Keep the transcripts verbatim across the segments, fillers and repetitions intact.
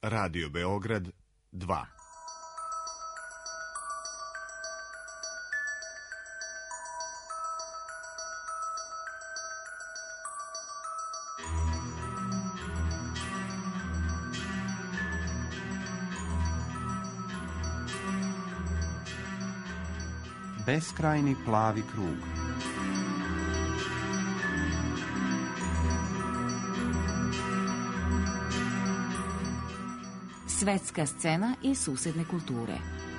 Radio Beograd dva. Beskrajni plavi krug. Svetska scena i susedne kulture.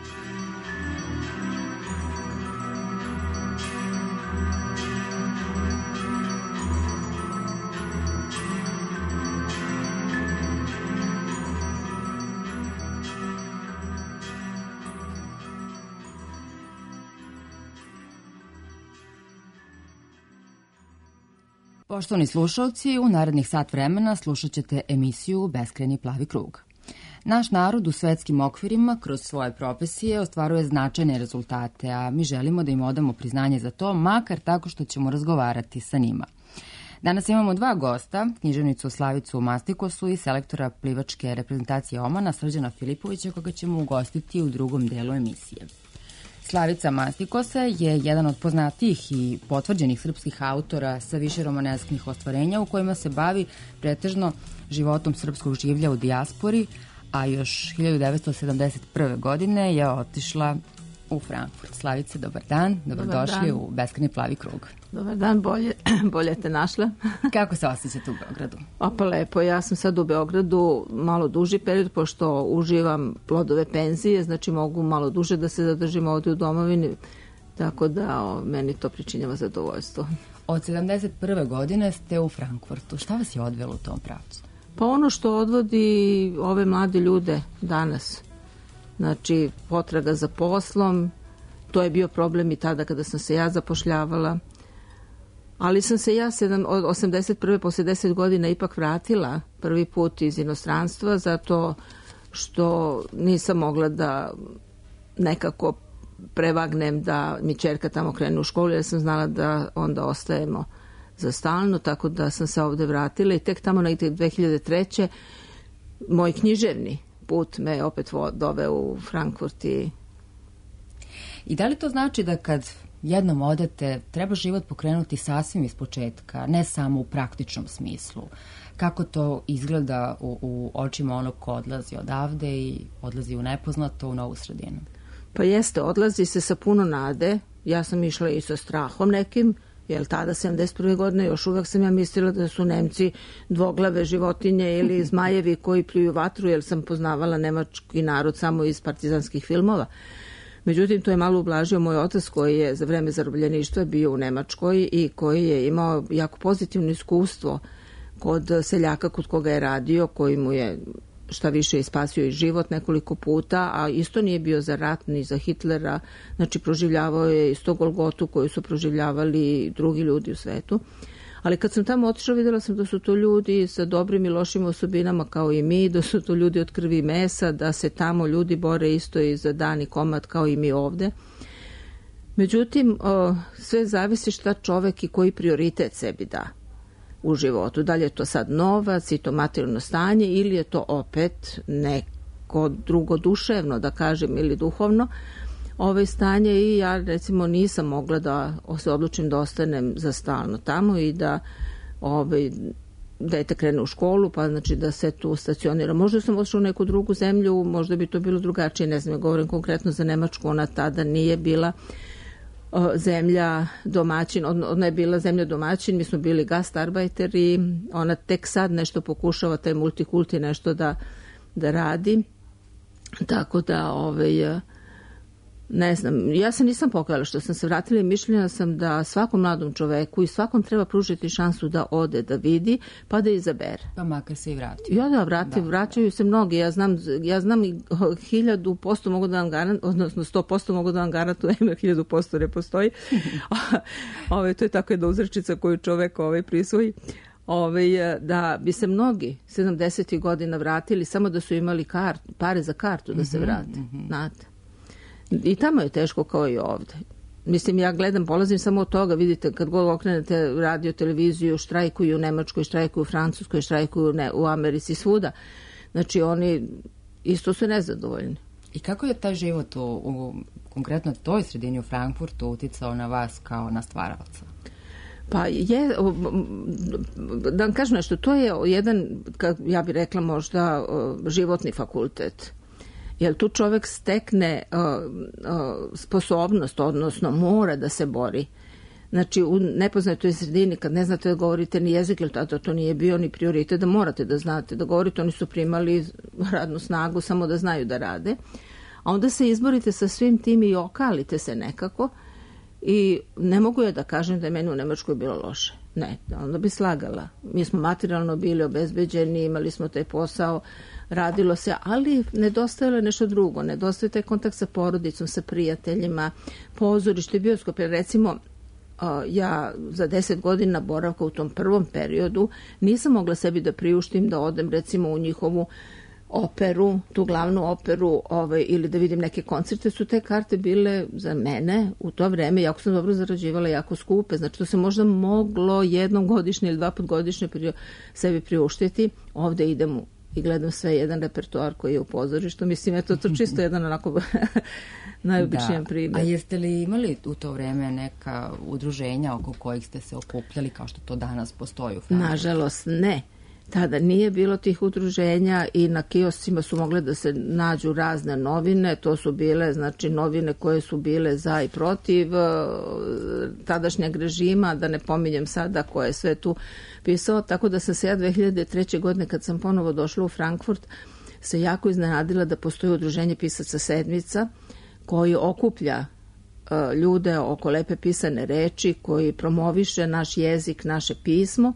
Poštovani slušalci, u narednih sat vremena slušat ćete emisiju Beskrajni plavi krug. Naš narod u svetskim okvirima kroz svoje profesije ostvaruje značajne rezultate, a mi želimo da im odamo priznanje za to, makar tako što ćemo razgovarati sa njima. Danas imamo dva gosta, književnicu Slavicu Mastikosu i selektora plivačke reprezentacije Omana, Srđana Filipovića, koga ćemo ugostiti u drugom delu emisije. Slavica Mastikosa je jedan od poznatijih i potvrđenih srpskih autora sa više romanesknih ostvarenja u kojima se bavi pretežno životom srpskog življa u dijaspori, a još hiljadu devetsto sedamdeset prve. godine je otišla u Frankfurt. Slavice, dobar dan, dobrodošli u Beskrajni plavi krug. Dobar dan, bolje, bolje te našla. Kako se osjećate u Beogradu? A pa lepo, ja sam sad u Beogradu malo duži period, pošto uživam plodove penzije, znači mogu malo duže da se zadržim ovdje u domovini, tako da o, meni to pričinjava zadovoljstvo. Od sedamdeset prve. godine ste u Frankfurtu. Šta vas je odvelo u tom pravcu? Pa ono što odvodi ove mlade ljude danas, znači potraga za poslom, to je bio problem i tada kada sam se ja zapošljavala, ali sam se ja od osamdeset prve posle deset godina ipak vratila prvi put iz inostranstva, zato što nisam mogla da nekako prevagnem da mi ćerka tamo krene u školu, jer sam znala da onda ostajemo za stalno, tako da sam se ovde vratila i tek tamo negde dve hiljade treće. moj književni put me opet doveo u Frankfurt. I... I da li to znači da kad jednom odete, treba život pokrenuti sasvim iz početka, ne samo u praktičnom smislu? Kako to izgleda u, u očima onog ko odlazi odavde i odlazi u nepoznato, u novu sredinu? Pa jeste, odlazi se sa puno nade. Ja sam išla i sa strahom nekim, jer tada sedamdeset prve. godine još uvek sam ja mislila da su Nemci dvoglave životinje ili zmajevi koji pljuju vatru, jer sam poznavala nemački narod samo iz partizanskih filmova. Međutim, to je malo ublažio moj otac koji je za vreme zarobljeništva bio u Nemačkoj i koji je imao jako pozitivno iskustvo kod seljaka kod koga je radio, koji mu je šta više ispasio i život nekoliko puta, a isto nije bio za rat ni za Hitlera, znači proživljavao je isto Golgotu koju su proživljavali drugi ljudi u svetu. Ali kad sam tamo otišla, videla sam da su to ljudi sa dobrim i lošim osobinama kao i mi, da su to ljudi od krvi i mesa, da se tamo ljudi bore isto i za dan i komad kao i mi ovde. Međutim, sve zavisi šta čovek i koji prioritet sebi da u životu. Da li je to sad novac i to materijalno stanje ili je to opet neko drugo duševno, da kažem, ili duhovno ove stanje. I ja recimo nisam mogla da se odlučim da ostanem za stalno tamo i da ove, dete krene u školu, pa znači da se tu stacionira. Možda sam otišla u neku drugu zemlju, možda bi to bilo drugačije, ne znam, ja govorim konkretno za Nemačku, ona tada nije bila zemlja domaćin, ona je bila zemlja domaćin, mi smo bili gastarbeiteri, ona tek sad nešto pokušava, taj multikulti nešto da, da radi, tako da ovaj, ne znam, ja se nisam pokajala što sam se vratila i mišljena sam da svakom mladom čoveku i svakom treba pružiti šansu da ode, da vidi, pa da izabere. Pa makar se i vrati. Ja da, vrati, da, vraćaju se mnogi, ja znam, ja znam i hiljadu posto mogu da vam garantujem, odnosno sto posto mogu da vam garantujem, jer hiljadu posto ne postoji. Ove, to je tako jedna uzrečica koju čovek ovaj, prisvoji. Ove, da bi se mnogi sedamdesetih godina vratili samo da su imali kart, pare za kartu da se vrate, mm-hmm. znate. I tamo je teško kao i ovde. Mislim, ja gledam, polazim samo od toga, vidite, kad god okrenete radio, televiziju, štrajkuju u Nemačkoj, štrajkuju u Francuskoj, štrajkuju ne, u Americi, svuda. Znači oni isto su nezadovoljni. I kako je taj život u, u konkretno toj sredini u Frankfurtu uticao na vas kao na stvaralca? Pa je, da vam kažem nešto, to je jedan, ja bih rekla možda, životni fakultet. Jer tu čovek stekne uh, uh, sposobnost, odnosno mora da se bori. Znači, u nepoznatoj sredini, kad ne znate da govorite ni jezik, ili tada to nije bio ni prioritet, da morate da znate da govorite, oni su primali radnu snagu samo da znaju da rade. A onda se izborite sa svim tim i okalite se nekako i ne mogu ja da kažem da je meni u Nemačkoj bilo loše. Ne, onda bi slagala. Mi smo materijalno bili obezbeđeni, imali smo taj posao, radilo se, ali nedostajalo je nešto drugo. Nedostaje taj kontakt sa porodicom, sa prijateljima, pozorište, bioskop. Recimo, ja za deset godina boravka u tom prvom periodu nisam mogla sebi da priuštim da odem recimo u njihovu operu, tu glavnu operu ovaj, ili da vidim neke koncerte, su te karte bile za mene u to vreme, jako sam dobro zarađivala, jako skupe, znači to se možda moglo jednom godišnje ili dva put godišnje pri, sebi priuštiti. Ovde idem i gledam sve jedan repertoar koji je u pozorištu, mislim, eto to čisto jedan onako najobičnijan da. primjer. A jeste li imali u to vreme neka udruženja oko kojih ste se okupljali kao što to danas postoji u Frankfurtu? Nažalost ne. Tada nije bilo tih udruženja i na kioscima su mogle da se nađu razne novine, to su bile znači novine koje su bile za i protiv tadašnjeg režima, da ne pominjem sada ko je sve tu pisao, tako da sam se ja dve hiljade treće. godine kad sam ponovo došla u Frankfurt se jako iznenadila da postoji udruženje pisaca Sedmica koji okuplja ljude oko lepe pisane reči, koji promoviše naš jezik, naše pismo.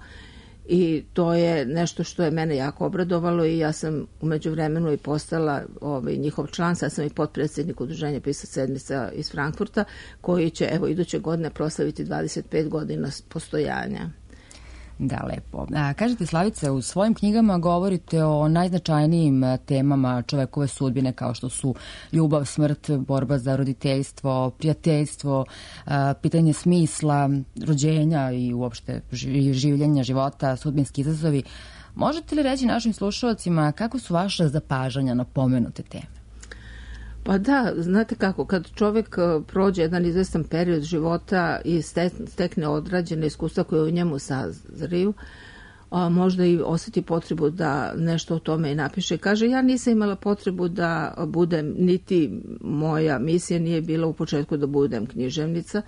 I to je nešto što je mene jako obradovalo i ja sam umeđu vremenu i postala ovaj, njihov član, sad sam i potpredsjednik udruženja pisaca Sedmica iz Frankfurta, koji će evo iduće godine proslaviti dvadeset pet godina postojanja. Da, lepo. A, kažete, Slavice, u svojim knjigama govorite o najznačajnijim temama čovekove sudbine kao što su ljubav, smrt, borba za roditeljstvo, prijateljstvo, a, pitanje smisla, rođenja i uopšte življenja života, sudbinski izazovi. Možete li reći našim slušalcima kako su vaša zapažanja na pomenute teme? Pa da, znate kako, kad čovek prođe jedan izvestan period života i stekne odrađene iskustva koje u njemu sazriju, a možda i osjeti potrebu da nešto o tome i napiše. Kaže, ja nisam imala potrebu da budem, niti moja misija nije bila u početku da budem književnica.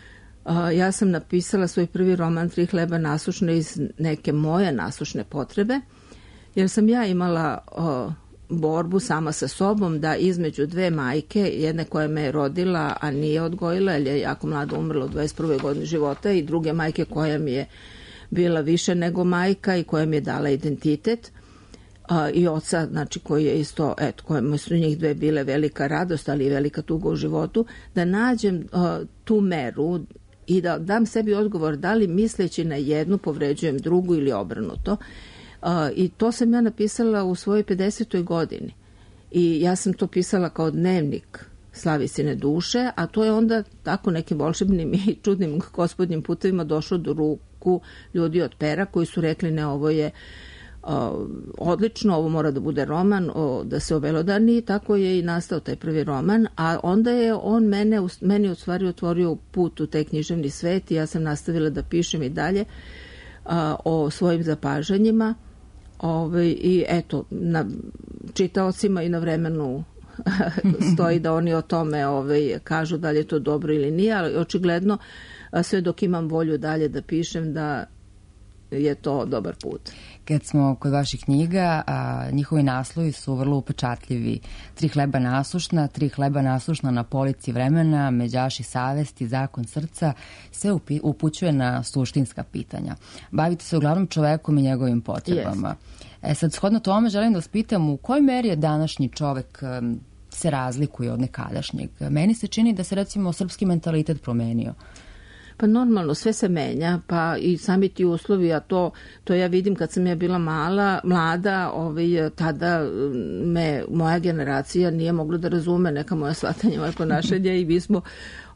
A, ja sam napisala svoj prvi roman Tri hleba nasušne iz neke moje nasušne potrebe, jer sam ja imala o, borbu sama sa sobom da između dve majke, jedne koja me je rodila, a nije odgojila, jer je jako mlado umrla u dvadeset prvoj godini života, i druge majke koja mi je bila više nego majka i koja mi je dala identitet, a, i oca, znači koji je isto, eto, kojemu su njih dve bile velika radost, ali i velika tuga u životu, da nađem a, tu meru i da dam sebi odgovor da li misleći na jednu povređujem drugu ili obrnuto. Uh, i to sam ja napisala u svojoj pedesetoj godini i ja sam to pisala kao dnevnik Slavicine duše, a to je onda tako nekim volšebnim i čudnim gospodnjim putevima došlo do ruku ljudi od pera koji su rekli ne, ovo je uh, odlično, ovo mora da bude roman, o, da se obelodani, i tako je i nastao taj prvi roman, a onda je on mene, meni u stvari otvorio put u taj književni svet i ja sam nastavila da pišem i dalje uh, o svojim zapažanjima. Ove, i eto, na čitaocima i na vremenu stoji da oni o tome ove, kažu da li je to dobro ili nije, ali očigledno sve dok imam volju dalje da pišem da je to dobar put. Kad smo kod vaših knjiga, a, njihovi naslovi su vrlo upečatljivi. Tri hleba nasušna, tri hleba nasušna na polici vremena, međaši savesti, zakon srca, sve upi, upućuje na suštinska pitanja. Bavite se uglavnom čovekom i njegovim potrebama. Yes. E sad, shodno tome, želim da vas pitam u kojoj meri je današnji čovek um, se razlikuje od nekadašnjeg. Meni se čini da se, recimo, srpski mentalitet promenio. Pa normalno, sve se menja, pa i sami ti uslovi, a to, to ja vidim kad sam ja bila mala, mlada, ovaj, tada me moja generacija nije mogla da razume neka moja shvatanja, moje ponašanje, i mi smo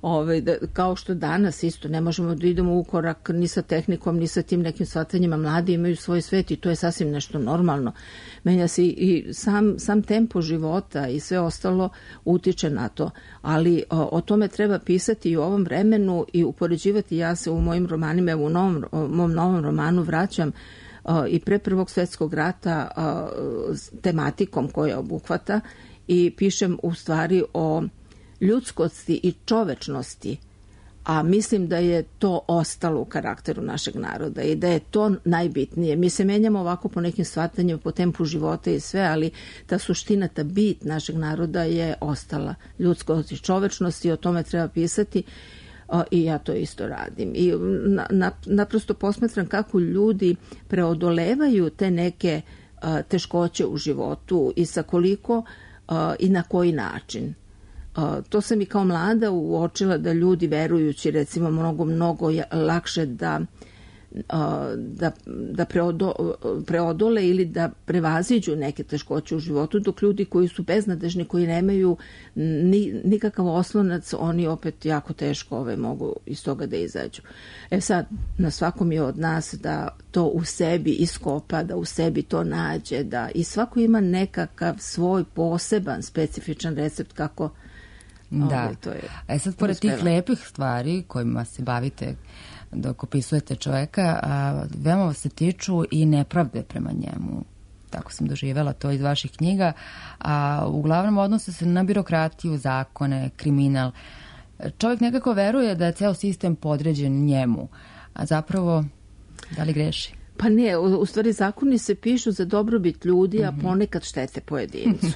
Ove, da, kao što danas isto ne možemo da idemo u korak ni sa tehnikom, ni sa tim nekim shvatanjima. Mladi imaju svoj svet i to je sasvim nešto normalno. Menja se i, i sam, sam tempo života i sve ostalo utiče na to. Ali o, o tome treba pisati i u ovom vremenu i upoređivati. Ja se u mojim romanima, evo u novom, mom novom romanu vraćam o, i pre Prvog svetskog rata o, s tematikom koja obuhvata i pišem u stvari o ljudskosti i čovečnosti, a mislim da je to ostalo u karakteru našeg naroda i da je to najbitnije. Mi se menjamo ovako po nekim shvatanjima, po tempu života i sve, ali ta suština, ta bit našeg naroda je ostala. Ljudskost i čovečnost i o tome treba pisati i ja to isto radim. I na, na, naprosto posmatram kako ljudi preodolevaju te neke a, teškoće u životu i sa koliko a, i na koji način. Uh, to sam i kao mlada uočila da ljudi verujući recimo mnogo, mnogo lakše da, uh, da, da preodo, preodole ili da prevaziđu neke teškoće u životu, dok ljudi koji su beznadežni, koji nemaju ni, nikakav oslonac, oni opet jako teško ove, mogu iz toga da izađu. E sad, na svakom je od nas da to u sebi iskopa, da u sebi to nađe, da i svako ima nekakav svoj poseban, specifičan recept kako. Da. Ove, to je e sad, pored tih lepih stvari kojima se bavite dok opisujete čoveka, a, veoma se tiču i nepravde prema njemu. Tako sam doživjela to iz vaših knjiga. A uglavnom odnose se na birokratiju, zakone, kriminal. Čovjek nekako veruje da je ceo sistem podređen njemu, a zapravo da li greši? Pa ne, u, u stvari zakoni se pišu za dobrobit ljudi, a ponekad štete pojedincu.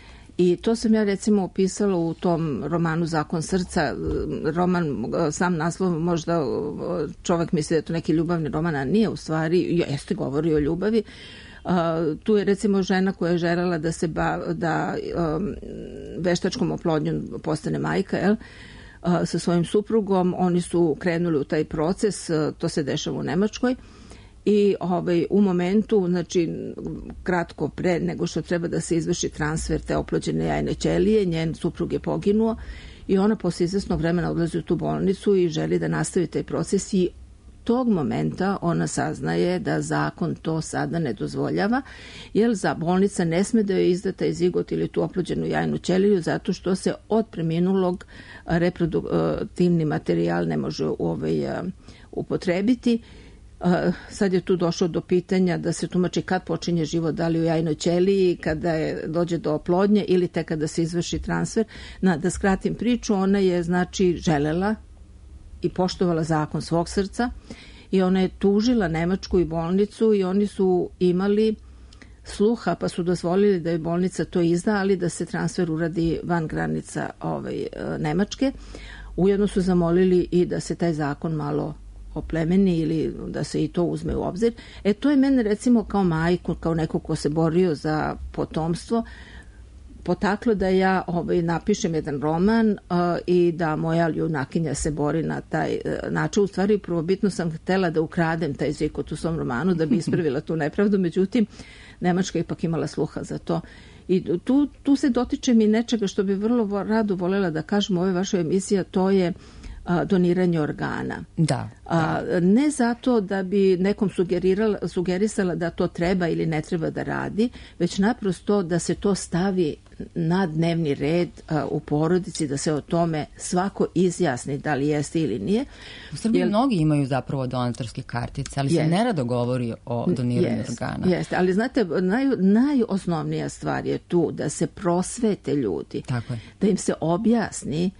I to sam ja recimo opisala u tom romanu Zakon srca. Roman, sam naslov, možda čovek misli da je to neki ljubavni roman, a nije u stvari, jeste govori o ljubavi. Uh, tu je recimo žena koja je želela da se ba, da um, veštačkom oplodnjom postane majka, jel? Uh, sa svojim suprugom. Oni su krenuli u taj proces, uh, to se dešava u Nemačkoj. I ovaj, u momentu, znači kratko pre nego što treba da se izvrši transfer te oplođene jajne ćelije, njen suprug je poginuo i ona posle izvesnog vremena odlazi u tu bolnicu i želi da nastavi taj proces i tog momenta ona saznaje da zakon to sada ne dozvoljava, jer za bolnica ne sme da joj izda taj zigot ili tu oplođenu jajnu ćeliju zato što se od preminulog reproduktivni materijal ne može ovaj, upotrebiti. Uh, sad je tu došlo do pitanja da se tumači kad počinje život, da li u jajnoj ćeliji, kada je, dođe do oplodnje ili tek kada se izvrši transfer. Na, da skratim priču, ona je znači želela i poštovala zakon svog srca i ona je tužila Nemačku i bolnicu i oni su imali sluha pa su dozvolili da je bolnica to izda, ali da se transfer uradi van granica ovaj, Nemačke. Ujedno su zamolili i da se taj zakon malo oplemeni ili da se i to uzme u obzir. E to je mene recimo kao majku, kao neko ko se borio za potomstvo, potaklo da ja ovaj, napišem jedan roman uh, i da moja junakinja se bori na taj uh, način. U stvari prvobitno sam htela da ukradem taj zikot u svom romanu da bi ispravila tu nepravdu, međutim Nemačka ipak imala sluha za to. I tu, tu se dotičem i nečega što bi vrlo rado voljela da kažem u ovoj vašoj emisiji, to je doniranje organa. Da, da. A, ne zato da bi nekom sugerisala da to treba ili ne treba da radi, već naprosto da se to stavi na dnevni red a, u porodici, da se o tome svako izjasni da li jeste ili nije. U Srbiji Jer, mnogi imaju zapravo donatorske kartice, ali jest, se nerado govori o doniranju jest, organa. Jeste, ali znate, naj, najosnovnija stvar je tu da se prosvete ljudi, tako je, da im se objasni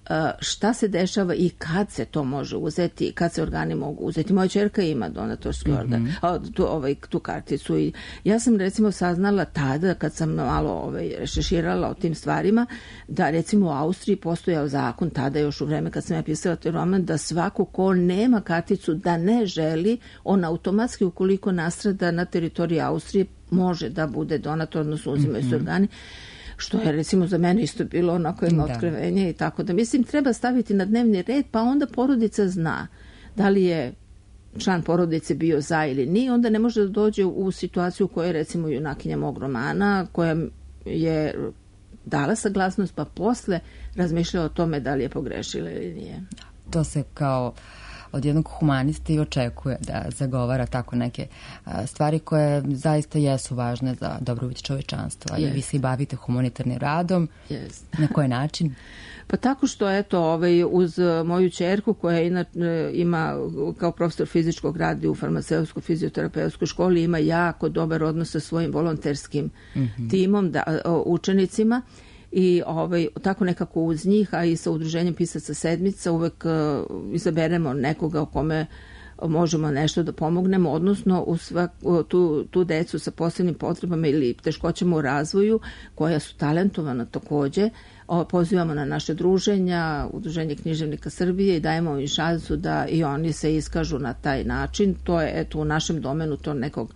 šta se dešava i kad se to može uzeti, kad se organi mogu uzeti. Moja ćerka ima donatorski organ, mm-hmm. tu, ovaj, tu karticu i ja sam recimo saznala tada kad sam malo ovaj, rešeširala o tim stvarima da recimo u Austriji postojao zakon tada još u vreme kad sam ja pisala taj roman da svako ko nema karticu da ne želi, on automatski ukoliko nastrada na teritoriji Austrije može da bude donator, odnosno uzimaju mm-hmm. se organi, što je recimo za mene isto bilo onako jedno da. otkrivenje i tako da mislim treba staviti na dnevni red pa onda porodica zna da li je član porodice bio za ili nije, onda ne može da dođe u situaciju u kojoj recimo junakinja mog romana koja je dala saglasnost, pa posle razmišljala o tome da li je pogrešila ili nije. To se kao od jednog humanista i očekuje da zagovara tako neke a, stvari koje zaista jesu važne za dobrobit čovečanstva. Yes. I vi se i bavite humanitarnim radom. Yes. Na koji način? Pa tako što, eto, ovaj, uz moju ćerku koja inače ima kao profesor fizičkog rada u farmaceutskoj fizioterapeutskoj školi, ima jako dobar odnos sa svojim volonterskim mm-hmm. timom, da, učenicima, i ovaj, tako nekako uz njih, a i sa udruženjem Pisaca sedmica uvek uh, izaberemo nekoga o kome možemo nešto da pomognemo, odnosno u svak, u tu, tu decu sa posebnim potrebama ili teškoćama u razvoju, koja su talentovana takođe, o, pozivamo na naše druženja, Udruženje književnika Srbije, i dajemo im šansu da i oni se iskažu na taj način. To je, eto, u našem domenu to nekog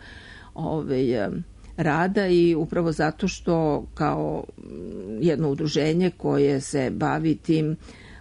ovaj, rada, i upravo zato što kao jedno udruženje koje se bavi tim,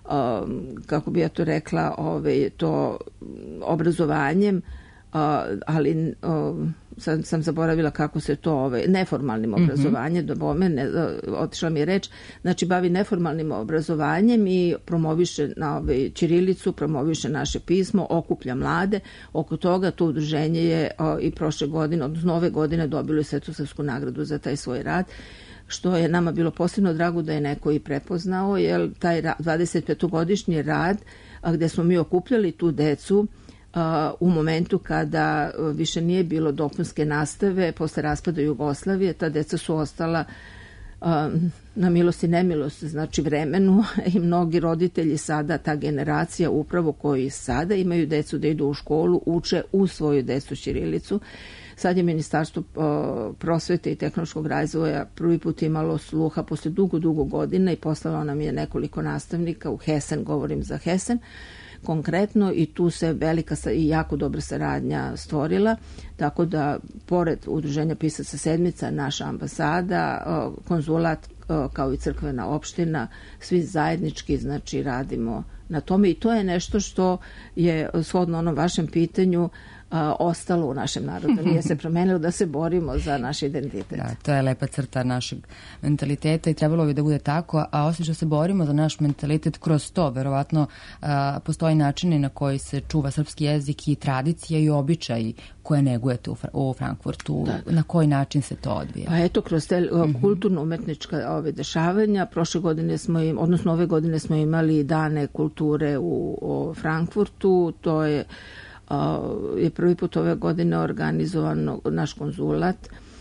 um, kako bi ja to rekla, ove, to obrazovanjem, uh, ali um, sad sam zaboravila kako se to, ove, neformalnim obrazovanjem, mm-hmm. do bome, ne, otišla mi je reč, znači bavi neformalnim obrazovanjem i promoviše na ove, ćirilicu, promoviše naše pismo, okuplja mlade. Oko toga to udruženje je o, i prošle godine, odnosno ove godine, dobilo je Svetosavsku nagradu za taj svoj rad, što je nama bilo posebno drago da je neko i prepoznao, jer taj dvadesetpetogodišnji rad, a, gde smo mi okupljali tu decu, Uh, u momentu kada uh, više nije bilo dopunske nastave posle raspada Jugoslavije, ta deca su ostala uh, na milost i nemilost, znači vremenu, i mnogi roditelji sada, ta generacija upravo koji sada imaju decu da idu u školu, uče u svoju decu ćirilicu. Sad je Ministarstvo uh, prosvete i tehnološkog razvoja prvi put imalo sluha posle dugo, dugo godina i poslalo nam je nekoliko nastavnika u Hesen, govorim za Hesen, konkretno, i tu se velika i jako dobra saradnja stvorila, tako da pored Udruženja Pisaca sedmica, naša ambasada, konzulat kao i crkvena opština, svi zajednički, znači, radimo na tome, i to je nešto što je shodno onom vašem pitanju a, ostalo u našem narodu. Nije se promenilo, da se borimo za naš identitet. Da, to je lepa crta našeg mentaliteta i trebalo bi da bude tako, a osim što se borimo za naš mentalitet kroz to, verovatno a, postoji načini na koji se čuva srpski jezik i tradicija i običaji koje negujete u, u Frankfurtu. Da, da. Na koji način se to odvija? Pa eto, kroz te mm-hmm. kulturno-umetnička ove dešavanja. Prošle godine smo im, odnosno ove godine smo imali dane kulture u, u Frankfurtu. To je je prvi put ove godine organizovano naš konzulat,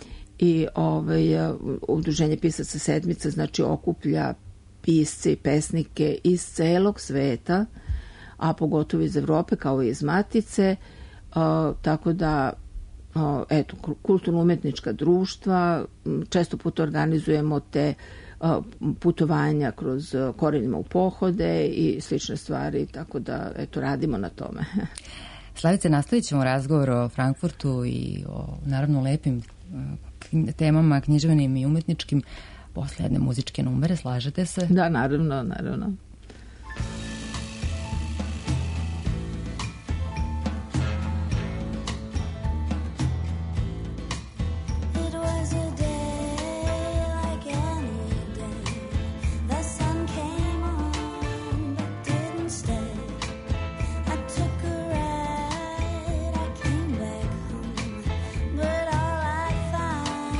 i ovaj, Udruženje Pisaca sedmica, znači, okuplja pisce i pesnike iz celog sveta, a pogotovo iz Evrope kao i iz Matice, a, tako da a, eto, kulturno-umetnička društva, često puta organizujemo te a, putovanja kroz Korenima u pohode i slične stvari, tako da eto, radimo na tome. Slavice, nastavit ćemo razgovor o Frankfurtu i o, naravno, lepim temama književnim i umetničkim posle jedne muzičke numere. Slažete se? Da, naravno, naravno.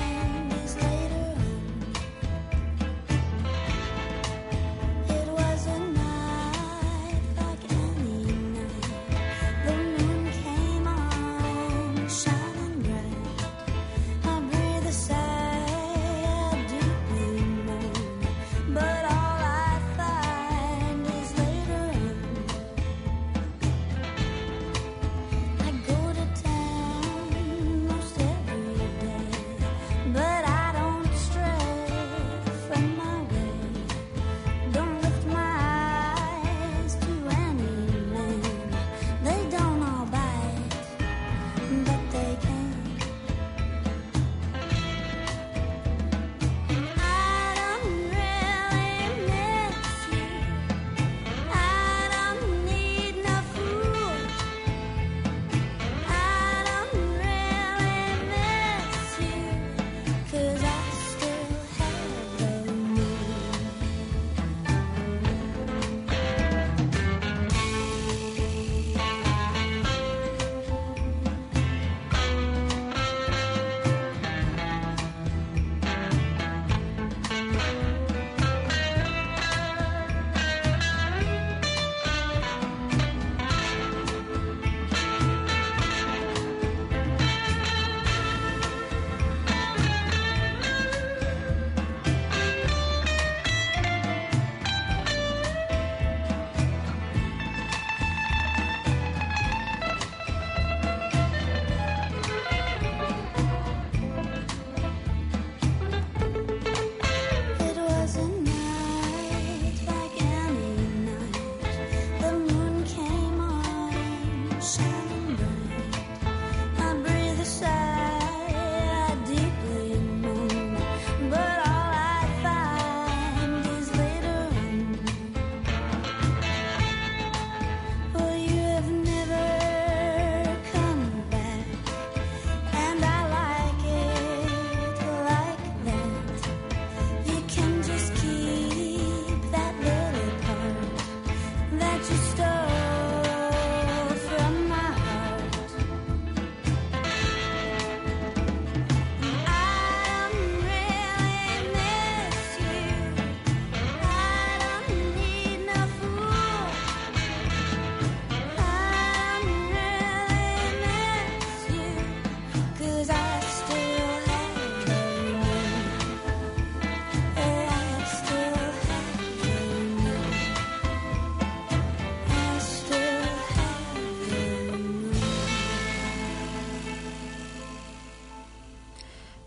Was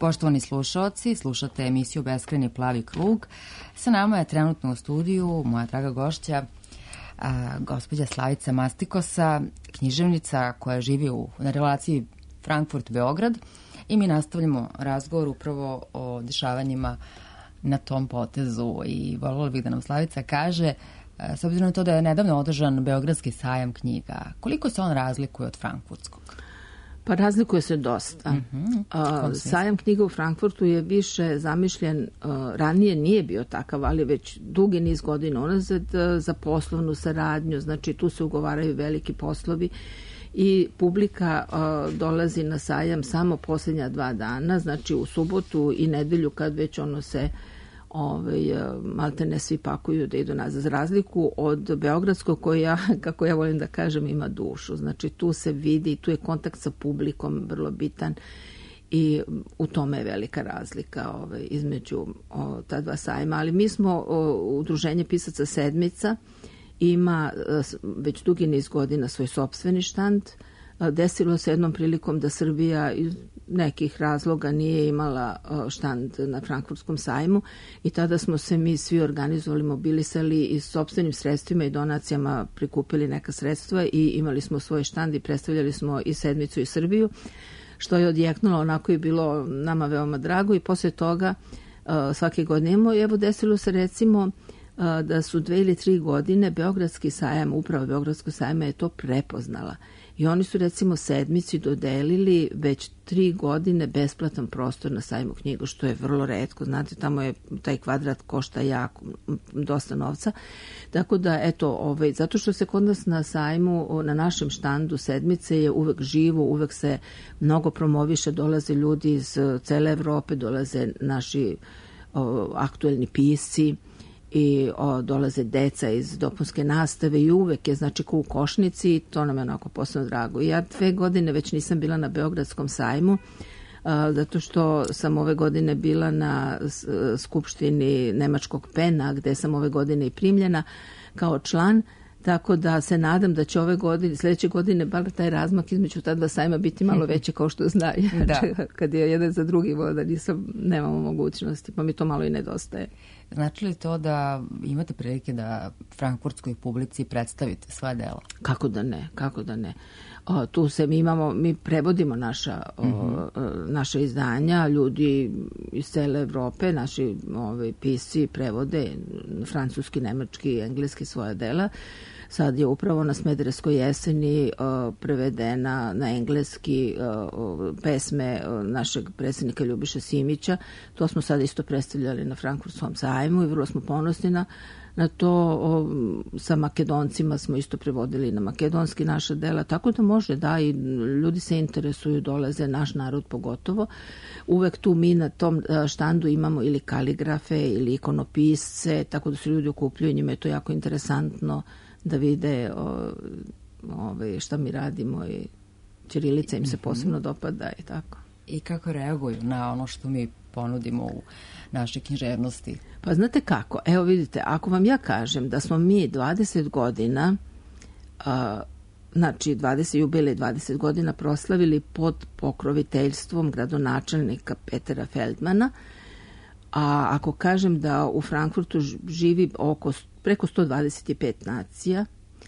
Poštovani slušaoci, slušate emisiju Beskrajni plavi krug. Sa nama je trenutno u studiju moja draga gošća, a, gospođa Slavica Mastikosa, književnica koja živi u, na relaciji Frankfurt-Beograd, i mi nastavljamo razgovor upravo o dešavanjima na tom potezu i voljela bih da nam Slavica kaže, s obzirom na to da je nedavno održan Beogradski sajam knjiga, koliko se on razlikuje od frankfurtskog? Pa razlikuje se dosta. Mm-hmm. Uh, sajam knjiga u Frankfurtu je više zamišljen, uh, ranije nije bio takav, ali već dugi niz godina unazad uh, za poslovnu saradnju, znači tu se ugovaraju veliki poslovi i publika uh, dolazi na sajam samo posljednja dva dana, znači u subotu i nedelju kad već ono se ovaj, malte ne svi pakuju da idu nazad, za razliku od beogradskog koji ja, kako ja volim da kažem, ima dušu. Znači tu se vidi, tu je kontakt sa publikom vrlo bitan i u tome je velika razlika ovaj, između o, ta dva sajma. Ali mi smo o, Udruženje pisaca Sedmica ima već dugi niz godina svoj sopstveni štand. Desilo se jednom prilikom da Srbija iz nekih razloga nije imala štand na Frankfurtskom sajmu i tada smo se mi svi organizovali, mobilisali i s sopstvenim sredstvima i donacijama prikupili neka sredstva i imali smo svoj štand i predstavljali smo i Sedmicu i Srbiju, što je odjeknulo, onako je bilo nama veoma drago i posle toga svake godine imamo. Evo desilo se recimo da su dve ili tri godine Beogradski sajam, upravo Beogradsko sajma je to prepoznala. I oni su recimo Sedmici dodelili već tri godine besplatan prostor na sajmu knjiga, što je vrlo retko. Znate, tamo je taj kvadrat košta jako, dosta novca. Tako da, eto, ovaj, zato što se kod nas na sajmu, na našem štandu Sedmice je uvek živo, uvek se mnogo promoviše, dolaze ljudi iz cele Evrope, dolaze naši o, aktuelni pisci, i o, dolaze deca iz dopunske nastave i uvek je, znači, ko u košnici, to nam je onako posebno drago. I ja dve godine već nisam bila na Beogradskom sajmu, a, zato što sam ove godine bila na s, skupštini Nemačkog pena, gde sam ove godine i primljena kao član, tako da se nadam da će ove godine, sledeće godine, bar taj razmak između ta dva sajma biti malo veće, kao što znaju. Da. Kad je jedan za drugi voda, nisam, nemamo mogućnosti, pa mi to malo i nedostaje. Znači li to da imate prilike da frankfurtskoj publici predstavite svoje dela? Kako da ne, kako da ne. O, tu se mi imamo, mi prevodimo naša, o, mm-hmm. naša izdanja, ljudi iz cele Evrope, naši ovaj, pisci prevode francuski, nemački, engleski svoja dela. Sad je upravo na Smederevskoj jeseni o, prevedena na engleski o, pesme o, našeg predsjednika Ljubiše Simića. To smo sad isto predstavljali na Frankfurtskom sajmu i vrlo smo ponosni na, na to. O, sa Makedoncima smo isto prevodili na makedonski naša dela, tako da može, da, i ljudi se interesuju, dolaze, naš narod pogotovo. Uvek tu mi na tom štandu imamo ili kaligrafe ili ikonopisce, tako da se ljudi okupljuju, njima je to jako interesantno da vide o, ove, šta mi radimo i ćirilica im se posebno dopada i tako. I kako reaguju na ono što mi ponudimo u našoj književnosti? Pa znate kako, evo vidite, ako vam ja kažem da smo mi dvadeset godina, a, znači dvadeset jubilej dvadeset godina proslavili pod pokroviteljstvom gradonačelnika Petera Feldmana, a ako kažem da u Frankfurtu živi oko preko sto dvadeset pet nacija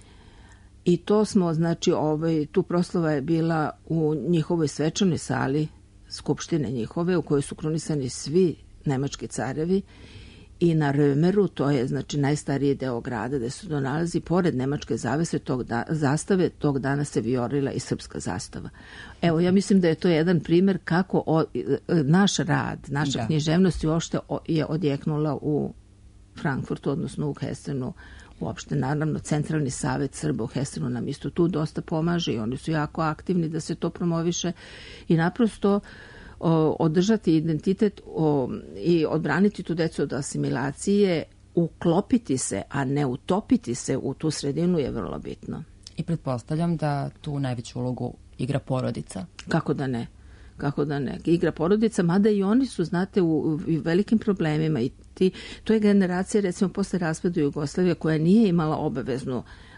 i to smo, znači, ovaj, tu proslava je bila u njihovoj svečanoj sali skupštine njihove u kojoj su krunisani svi nemački carevi i na Römeru, to je, znači, najstariji deo grada gde se to nalazi, pored nemačke zavese tog da, zastave, tog dana se vijorila i srpska zastava. Evo, ja mislim da je to jedan primer kako o, naš rad, naša da. književnost uopšte je odjeknula u Frankfurtu, odnosno u Hessenu, uopšte. Naravno, Centralni savet Srba u Hessenu nam isto tu dosta pomaže i oni su jako aktivni da se to promoviše i naprosto o, održati identitet o, i odbraniti tu decu od asimilacije, uklopiti se, a ne utopiti se u tu sredinu je vrlo bitno. I pretpostavljam da tu najveću ulogu igra porodica. Kako da ne? Kako da ne? Igra porodica, mada i oni su, znate, u, u velikim problemima i ti, to je generacija, recimo, posle raspada Jugoslavije koja nije imala obaveznu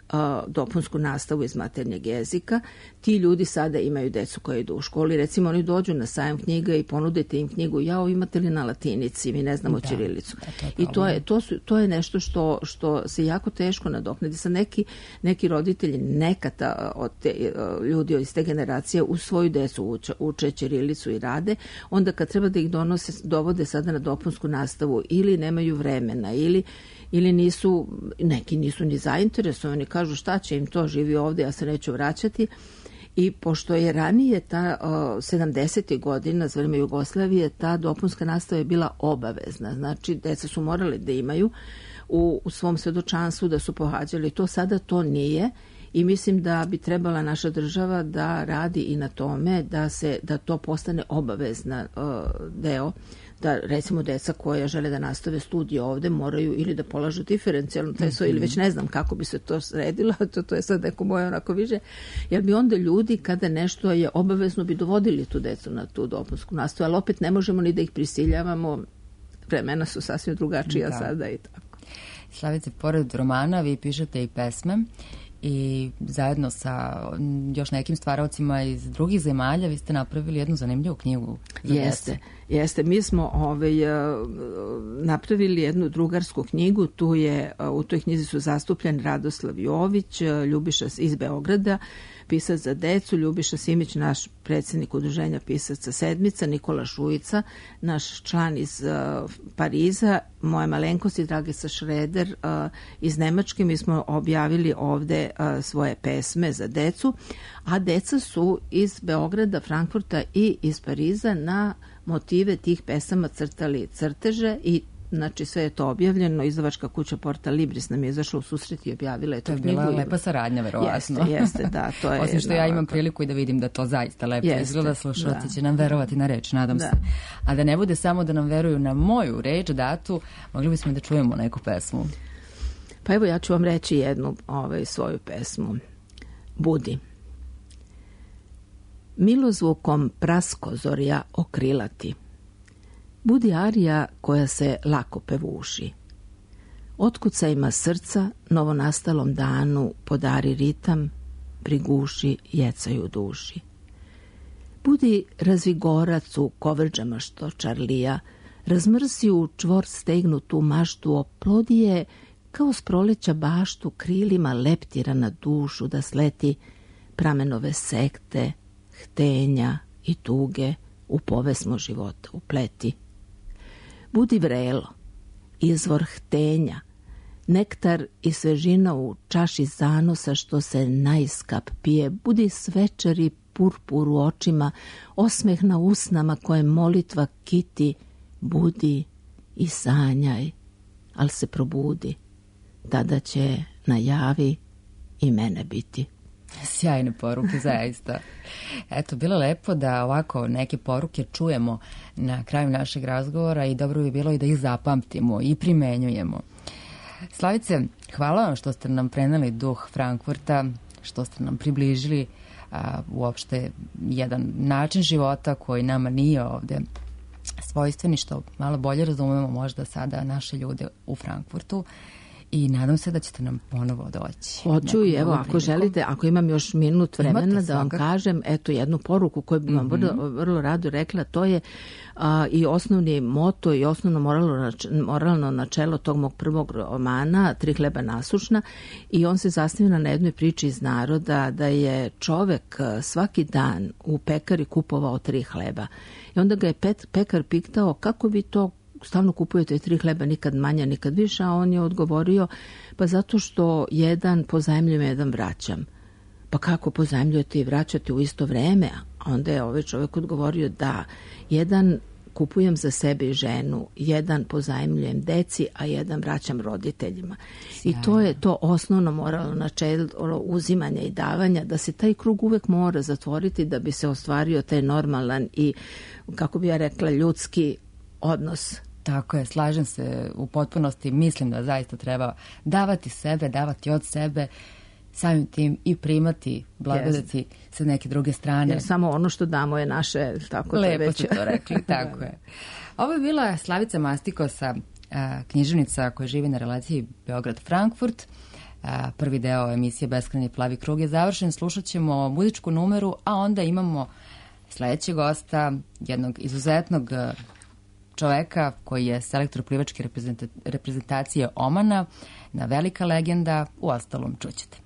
a, dopunsku nastavu iz maternjeg jezika. Ti ljudi sada imaju decu koja idu u školi. Recimo, oni dođu na sajam knjiga i ponudite im knjigu, jao, imate li na latinici, mi ne znamo da, ćirilicu. Da, to I to je, to, su, to je nešto što, što se jako teško nadoknadi. Sa neki, neki roditelji, nekada od te, ljudi iz te generacije u svoju decu uče, uče ćirilicu i rade, onda kad treba da ih donose, dovode sada na dopunsku nastavu ili nemaju vremena ili ili nisu, neki nisu ni zainteresovani, kažu šta će im to, živi ovde, ja se neću vraćati. I pošto je ranije ta sedamdesetih godina za vreme Jugoslavije, ta dopunska nastava je bila obavezna, znači deca su morali da imaju u, u svom svedočanstvu da su pohađali to, sada to nije i mislim da bi trebala naša država da radi i na tome da se da to postane obavezna uh, deo, da recimo deca koja žele da nastave studije ovde moraju ili da polažu diferencijalno testo mm-hmm. ili već ne znam kako bi se to sredilo, to, to je sad neko moje onako više, jer bi onda ljudi kada nešto je obavezno bi dovodili tu decu na tu dopunsku nastavu, ali opet ne možemo ni da ih prisiljavamo, vremena su sasvim drugačija da. Sada i tako. Slavice, pored romana vi pišete i pesme i zajedno sa još nekim stvaralcima iz drugih zemalja vi ste napravili jednu zanimljivu knjigu. Jeste, decu. Jeste. Mi smo ovaj, napravili jednu drugarsku knjigu, tu je, u toj knjizi su zastupljeni Radoslav Jović, Ljubiša iz Beograda, pisac za decu, Ljubiša Simić, naš predsjednik udruženja pisaca Sedmica, Nikola Šujica, naš član iz uh, Pariza, moja malenkost i Dragica Šreder uh, iz Nemačke. Mi smo objavili ovde uh, svoje pesme za decu, a deca su iz Beograda, Frankfurta i iz Pariza na motive tih pesama crtali crteže i znači sve je to objavljeno, izdavačka kuća Porta Libris nam je izašla u susret i objavila je to knjigu. To je bila lepa saradnja, verovatno. Jeste, jeste, da. To je Osim što ja imam priliku i da vidim da to zaista lepo jeste, izgleda, slušalci da. Će nam verovati na reč, nadam da. se. A da ne bude samo da nam veruju na moju reč, datu, mogli bismo da čujemo neku pesmu. Pa evo ja ću vam reći jednu ovaj, svoju pesmu. Budi. Milozvukom praskozorja okrilati. Budi arija koja se lako pevuši. Otkucajima srca novonastalom danu podari ritam, priguši jecaju duši. Budi razvigorac u kovrđama što čarlija, razmrsi u čvor stegnutu maštu, oplodi je kao s proleća baštu krilima leptira na dušu da sleti pramenove sekte, htenja i tuge u povesmo života upleti. Budi vrelo, izvor htenja, nektar i svežina u čaši zanosa što se najskap pije. Budi svečar i purpur u očima, osmeh na usnama koje molitva kiti. Budi i sanjaj, al se probudi, tada će na javi i mene biti. Sjajne poruke, zaista. Eto, bilo je lepo da ovako neke poruke čujemo na kraju našeg razgovora i dobro bi bilo i da ih zapamtimo i primenjujemo. Slavice, hvala vam što ste nam preneli duh Frankfurta, što ste nam približili a, uopšte jedan način života koji nama nije ovde svojstveni, što malo bolje razumemo možda sada naše ljude u Frankfurtu. I nadam se da ćete nam ponovo doći. Hoću i evo, ako želite, ako imam još minut vremena imate da vam kažem, eto jednu poruku koju bi vam mm-hmm. vrlo, vrlo rado rekla, to je a, i osnovni moto i osnovno moralno, moralno načelo tog mog prvog romana, Tri hleba nasušna, i on se zasniva na jednoj priči iz naroda da je čovek svaki dan u pekari kupovao tri hleba. I onda ga je pet, pekar pitao kako vi to stalno kupujete tri hleba, nikad manje, nikad više, a on je odgovorio, pa zato što jedan pozajmljujem, jedan vraćam. Pa kako pozajmljujete i vraćate u isto vreme? A onda je ovaj čovjek odgovorio da jedan kupujem za sebe i ženu, jedan pozajmljujem deci, a jedan vraćam roditeljima. Sjajno. I to je to osnovno moralno načelo uzimanja i davanja, da se taj krug uvek mora zatvoriti da bi se ostvario taj normalan i, kako bi ja rekla, ljudski odnos. Tako je, slažem se u potpunosti, mislim da zaista treba davati sebe, davati od sebe, samim tim i primati blagodati sa neke druge strane. Jer samo ono što damo je naše, tako to lepo već. ste to rekli, tako je. Ovo je bila Slavica Mastikosa, književnica koja živi na relaciji Beograd-Frankfurt. Prvi deo emisije Beskrajni plavi krug je završen. Slušat ćemo muzičku numeru, a onda imamo sledećeg gosta, jednog izuzetnog čoveka koji je selektor plivačke reprezentacije Omana, na velika legenda, u ostalom čućete.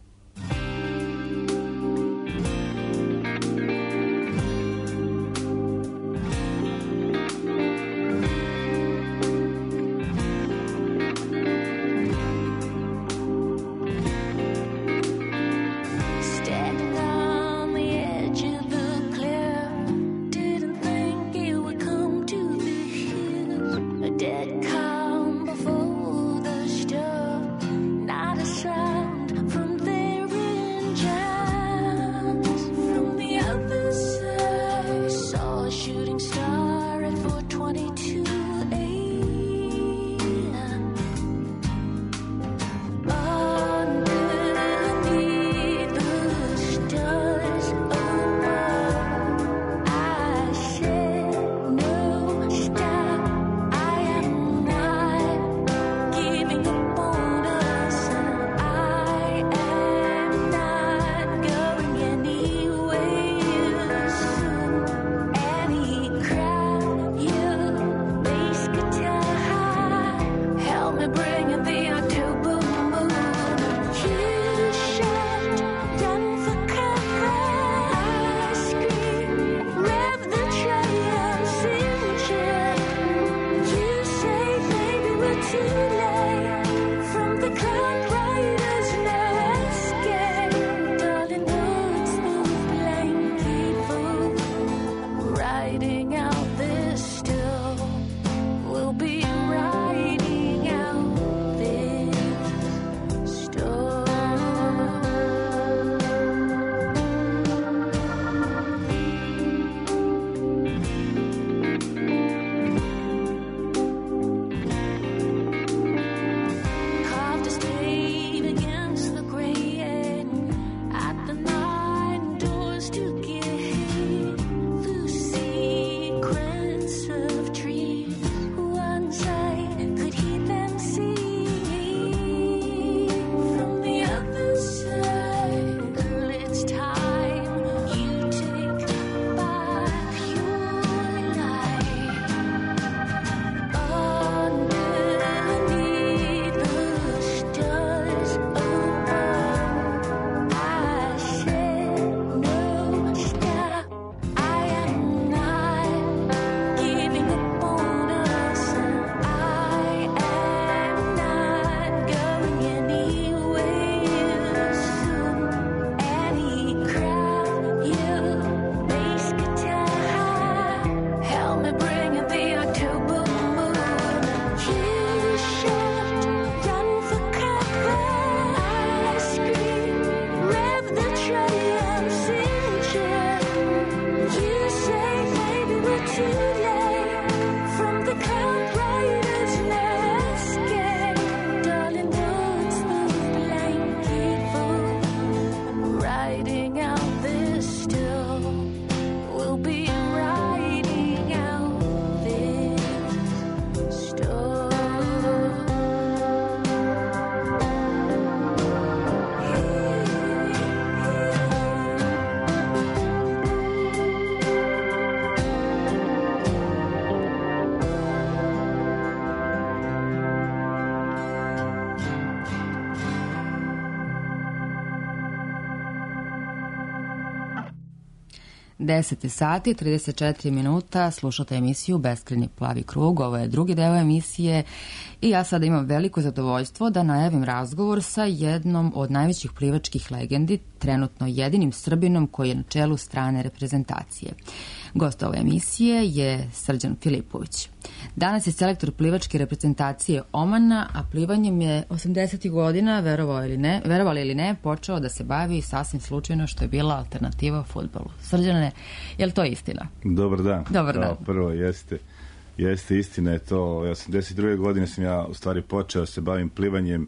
deset sati, trideset četiri minuta, slušate emisiju Beskrajni plavi krug, ovo je drugi deo emisije i ja sada imam veliko zadovoljstvo da najavim razgovor sa jednom od najvećih plivačkih legendi, trenutno jedinim Srbinom koji je na čelu strane reprezentacije. Gost ove emisije je Srđan Filipović. Danas je selektor plivačke reprezentacije Omana, a plivanjem je osamdesetih godina, verovali ili ne, verovali ili ne, počeo da se bavi sasvim slučajno što je bila alternativa fudbalu. Srđane, je li to istina? Dobar dan. Dobar dan. No, prvo, jeste. Jeste, istina je to. osamdeset druge godine sam ja u stvari počeo se bavim plivanjem,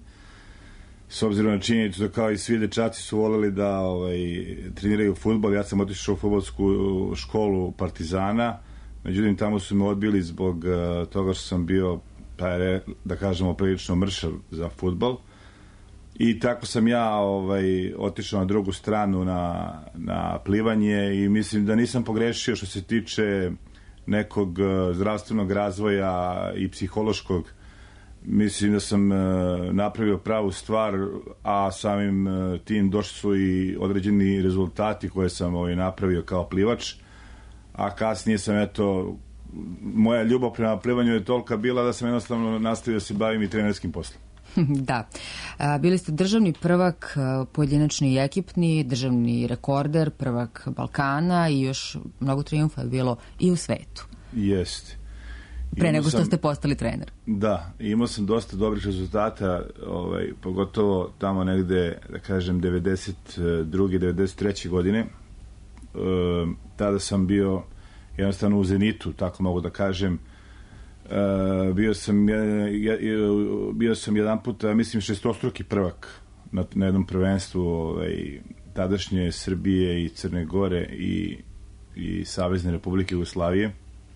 s obzirom na činjenicu da kao i svi dečaci su voleli da ovaj, treniraju fudbal. Ja sam otišao u fudbalsku školu Partizana, međutim tamo su me odbili zbog uh, toga što sam bio, pa je, da kažemo, prilično mršav za fudbal. I tako sam ja ovaj, otišao na drugu stranu na, na plivanje i mislim da nisam pogrešio što se tiče nekog zdravstvenog razvoja i psihološkog. Mislim da sam napravio pravu stvar, a samim tim došli su i određeni rezultati koje sam ovaj, napravio kao plivač, a kasnije sam, eto, moja ljubav prema plivanju je tolika bila da sam jednostavno nastavio da se bavim i trenerskim poslom. Da. Bili ste državni prvak, pojedinačni i ekipni, državni rekorder, prvak Balkana i još mnogo trijumfa je bilo i u svetu. Jeste. Pre nego što ste postali trener. Da, imao sam dosta dobrih rezultata, ovaj, pogotovo tamo negde, da kažem, devedeset druge devedeset treće godine. E, tada sam bio jednostavno u zenitu, tako mogu da kažem. E, bio sam bio sam jedan puta, mislim, šestostruki prvak na, na jednom prvenstvu ovaj, tadašnje Srbije i Crne Gore i, i Savezne Republike Jugoslavije.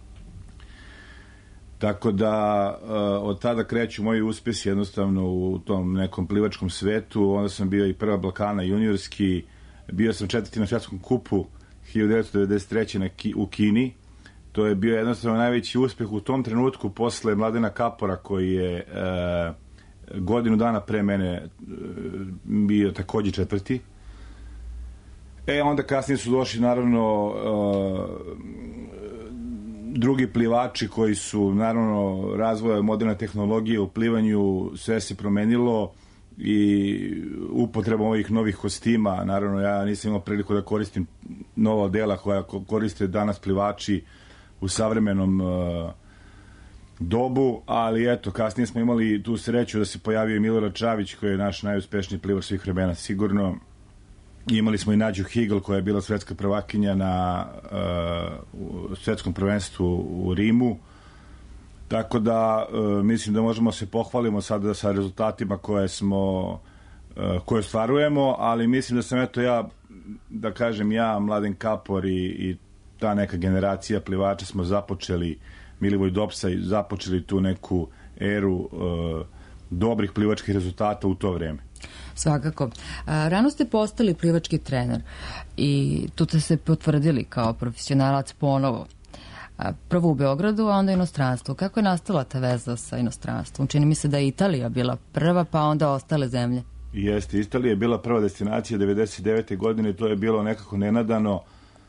Tako da od tada kreću moji uspjesi jednostavno u tom nekom plivačkom svetu. Onda sam bio i prva Balkana juniorski, bio sam četvrti na svjetskom kupu hiljadu devetsto devedeset treće na Ki, u Kini. To je bio jednostavno najveći uspjeh u tom trenutku posle Mladena Kapora koji je e, godinu dana pre mene e, bio također četvrti. E onda kasnije su došli naravno e, drugi plivači koji su, naravno, razvoja moderne tehnologije u plivanju, sve se promenilo i upotrebom ovih novih kostima, naravno ja nisam imao priliku da koristim nova odela koja koriste danas plivači u savremenom uh, dobu, ali eto, kasnije smo imali tu sreću da se pojavio i Milorad Čavić koji je naš najuspešniji plivač svih vremena sigurno. Imali smo i Nađu Higl koja je bila svetska prvakinja na uh, svetskom prvenstvu u Rimu. Tako da uh, mislim da možemo se pohvalimo sada sa rezultatima koje smo uh, koje ostvarujemo, ali mislim da sam, eto, ja, da kažem, ja, Mladen Kapor i, i ta neka generacija plivača smo započeli, Milivoj Dopsa, započeli tu neku eru uh, dobrih plivačkih rezultata u to vreme. Svakako. Rano ste postali plivački trener i tu ste se potvrdili kao profesionalac ponovo. Prvo u Beogradu, a onda inostranstvu. Kako je nastala ta veza sa inostranstvom? Čini mi se da je Italija bila prva, pa onda ostale zemlje. Jeste, Italija je bila prva destinacija devedeset devete godine, to je bilo nekako nenadano.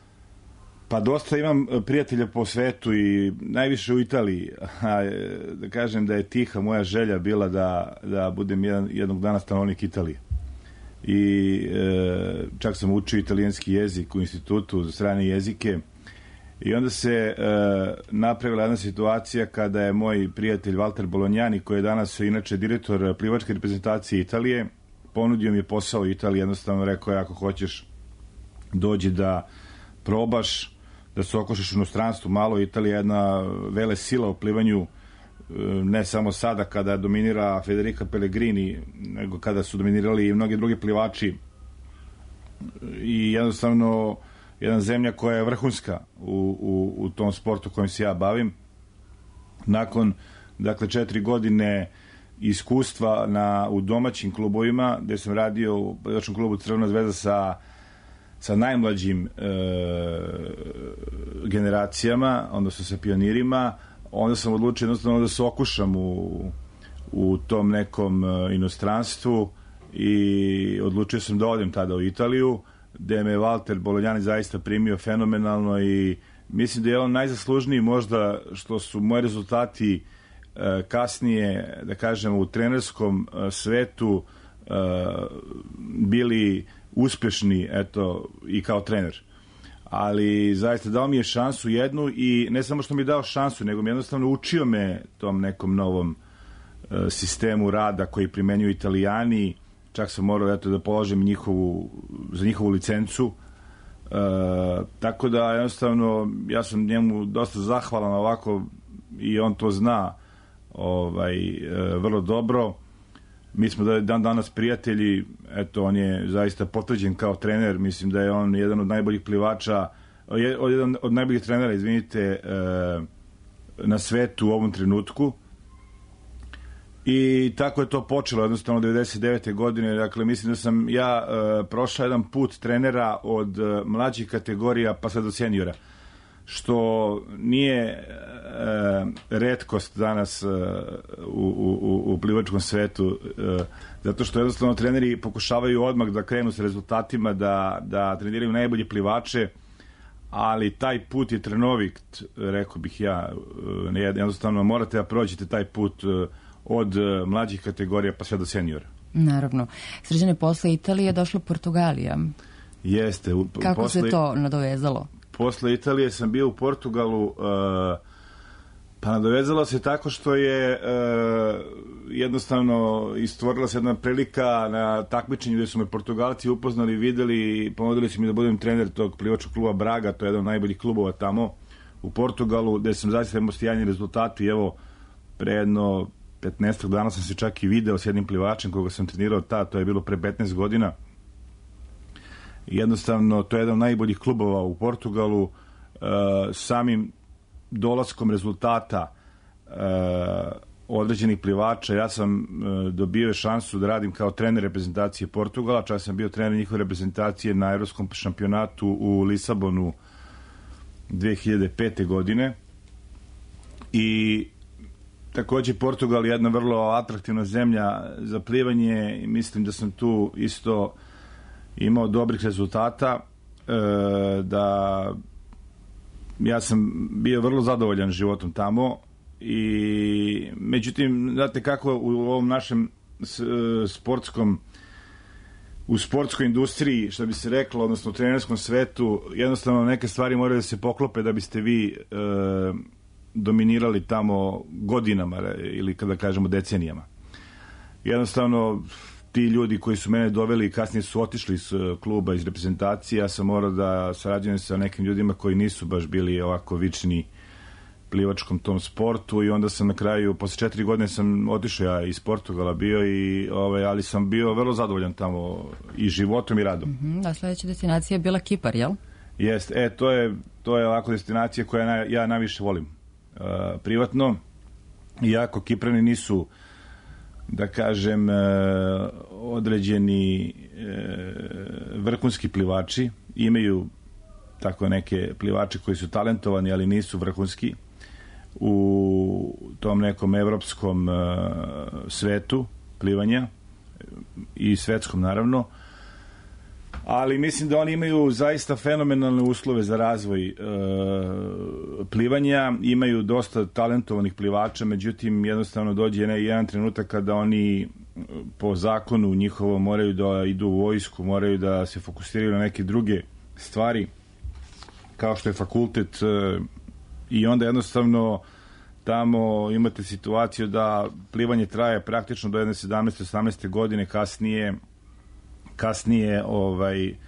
Pa dosta imam prijatelja po svetu i najviše u Italiji. A, da kažem da je tiha moja želja bila da, da budem jedan, jednog dana stanovnik Italije. I e, čak sam učio italijanski jezik u institutu za strane jezike. I onda se e, napravila jedna situacija kada je moj prijatelj Walter Bolognani, koji je danas inače direktor plivačke reprezentacije Italije, ponudio mi je posao u Italiji, jednostavno rekao je, ako hoćeš dođi da probaš, da se okošiš u inostranstvu malo. Italija je jedna vele sila u plivanju, ne samo sada kada dominira Federica Pellegrini, nego kada su dominirali i mnogi drugi plivači, i jednostavno jedna zemlja koja je vrhunska u, u, u tom sportu kojim se ja bavim. Nakon, dakle, četiri godine iskustva na, u domaćim klubovima, gde sam radio u plivačkom klubu Crvena zvezda sa sa najmlađim e, generacijama, onda su sa pionirima, onda sam odlučio jednostavno da se okušam u, u tom nekom e, inostranstvu i odlučio sam da odem tada u Italiju, gde me Walter Bolognani zaista primio fenomenalno i mislim da je on najzaslužniji možda što su moji rezultati e, kasnije, da kažem, u trenerskom e, svetu e, bili uspješni, eto, i kao trener. Ali zaista dao mi je šansu jednu i ne samo što mi je dao šansu, nego mi jednostavno učio me tom nekom novom e, sistemu rada koji primenjuju Italijani. Čak sam morao, eto, da položim njihovu, za njihovu licencu. E, tako da jednostavno ja sam njemu dosta zahvalan ovako i on to zna ovaj, e, vrlo dobro. Mi smo da dan danas prijatelji, eto, on je zaista potvrđen kao trener, mislim da je on jedan od najboljih plivača, jedan od najboljih trenera, izvinite, na svetu u ovom trenutku. I tako je to počelo, jednostavno devedeset devete godine. Dakle, mislim da sam ja uh, prošao jedan put trenera od uh, mlađih kategorija pa sad do seniora, što nije uh, retkost danas uh, u, u, u plivačkom svetu, uh, zato što jednostavno treneri pokušavaju odmah da krenu sa rezultatima, da, da treniraju najbolje plivače, ali taj put je trnovit, rekao bih ja. Uh, jednostavno morate da prođete taj put uh, od uh, mlađih kategorija pa sve do seniora. Naravno. Srđane, posle Italije je došla Portugalija. Jeste. U, Kako posle, se to nadovezalo? Posle Italije sam bio u Portugalu, uh, pa nadovezalo se tako što je uh, jednostavno istvorila se jedna prilika na takmičenju gde su me Portugalci upoznali, videli i ponudili su mi da budem trener tog plivačkog kluba Braga, to je jedan od najboljih klubova tamo u Portugalu, gde sam zaista imao sjajni rezultati. Evo, pre jedno petnaest dana sam se čak i video s jednim plivačem koga sam trenirao tad, to je bilo pre petnaest godina. Jednostavno, to je jedan od najboljih klubova u Portugalu. Uh, samim dolaskom rezultata uh, određenih plivača, ja sam uh, dobio šansu da radim kao trener reprezentacije Portugala, čak sam bio trener njihove reprezentacije na evropskom šampionatu u Lisabonu dve hiljade pete. godine. I takođe Portugal je jedna vrlo atraktivna zemlja za plivanje i mislim da sam tu isto imao dobrih rezultata, e, da ja sam bio vrlo zadovoljan životom tamo i međutim, znate kako u ovom našem sportskom u sportskoj industriji, što bi se reklo, odnosno u trenerskom svetu, jednostavno neke stvari moraju da se poklope da biste vi e, dominirali tamo godinama ili kada kažemo decenijama. Jednostavno ti ljudi koji su mene doveli i kasnije su otišli iz kluba, iz reprezentacije, ja sam morao da sarađujem sa nekim ljudima koji nisu baš bili ovako vični plivačkom tom sportu i onda sam na kraju, posle četiri godine sam otišao ja iz Portugala bio, i, ovaj, ali sam bio vrlo zadovoljan tamo i životom i radom. Mm-hmm, a sledeća destinacija je bila Kipar, jel? Jest, e, to je, to je ovako destinacija koja ja, ja najviše volim. Uh, privatno, iako Kiprani nisu, da kažem, uh, određeni uh, vrhunski plivači, imaju tako neke plivače koji su talentovani, ali nisu vrhunski u tom nekom evropskom uh, svetu plivanja i svetskom naravno, ali mislim da oni imaju zaista fenomenalne uslove za razvoj e, plivanja, imaju dosta talentovanih plivača, međutim jednostavno dođe jedan trenutak kada oni po zakonu njihovom moraju da idu u vojsku, moraju da se fokusiraju na neke druge stvari kao što je fakultet, e, i onda jednostavno tamo imate situaciju da plivanje traje praktično do jedne sedamnaeste osamnaeste godine, kasnije kasnije ovaj e,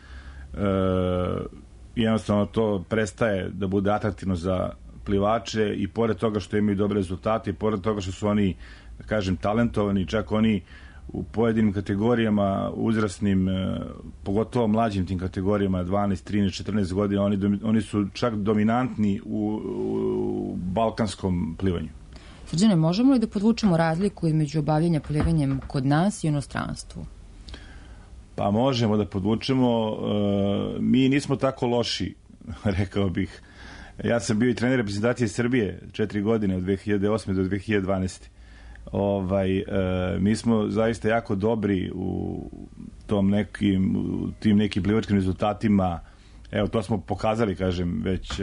jednostavno to prestaje da bude atraktivno za plivače, i pored toga što imaju dobre rezultate i pored toga što su oni, da kažem, talentovani, čak oni u pojedinim kategorijama uzrasnim, e, pogotovo mlađim tim kategorijama dvanaest, trinaest, četrnaest godina, oni, oni su čak dominantni u, u balkanskom plivanju. Srđane, možemo li da podvučemo razliku između obavljanja plivanjem kod nas i inostranstvu? Pa možemo da podvučemo. Mi nismo tako loši, rekao bih. Ja sam bio i trener reprezentacije Srbije četiri godine, od dve hiljade osme do dve hiljade dvanaeste. Ovaj, mi smo zaista jako dobri u tom nekim, u tim nekim plivačkim rezultatima. Evo, to smo pokazali, kažem, već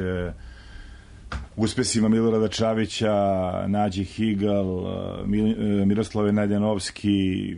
uspesima Milorada Čavića, Nađe Higal, Miroslave Nadjanovski